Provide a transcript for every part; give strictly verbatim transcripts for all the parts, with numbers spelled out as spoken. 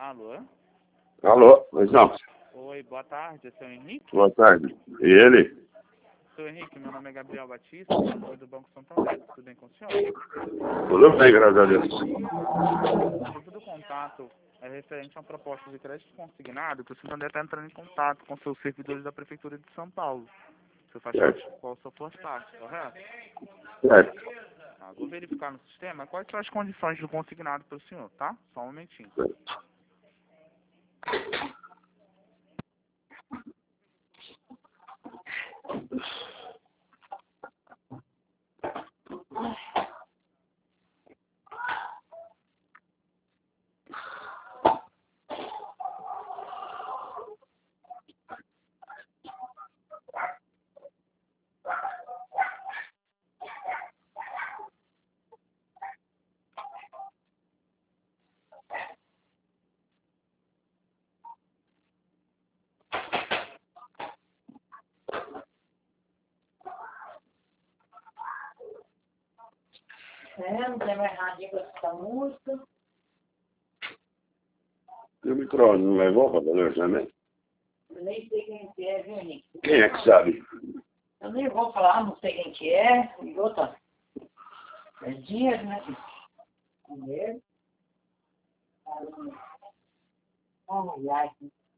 Alô? Alô, pois não. Oi, boa tarde, é seu Henrique? Boa tarde. E ele? Seu Henrique, meu nome é Gabriel Batista, sou do Banco Santander, tudo bem com o senhor? Tudo bem, graças a Deus. O motivo do contato é referente a uma proposta de crédito consignado que o Santander está entrando em contato com seus servidores da Prefeitura de São Paulo. Você faz parte Certo. qual sua faz parte, correto? Certo. Tá, vou verificar no sistema quais são as condições do consignado para o senhor, tá? Só um momentinho. Certo. É, não tem mais nada com essa música. E o microfone não levou para fazer o exame? Eu nem sei quem que é, viu, Nick? Quem é que sabe? Eu nem vou falar, não sei quem que é. E outra, é dinheiro, né? Dinheiro. Ai, ai.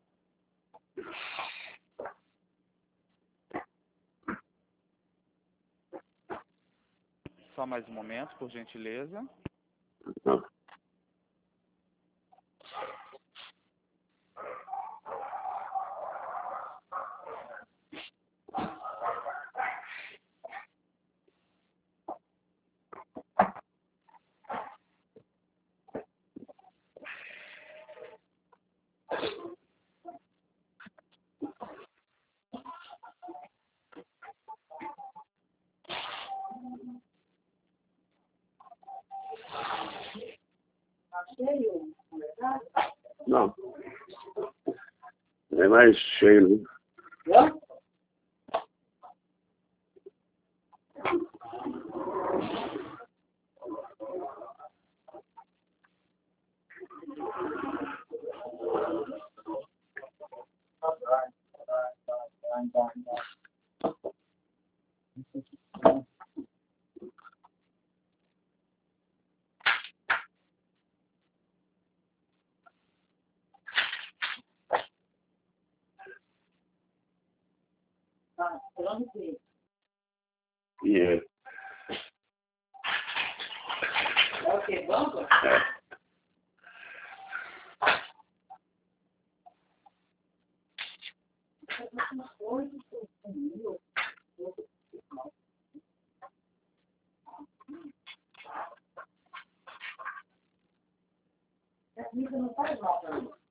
Só mais um momento, por gentileza. Não. Tá cheio, não é verdade? Não. É mais cheio, né? Viu? Tá, pronto, filho. E é. É o que, banco? É. Essa música não faz mal pra mim.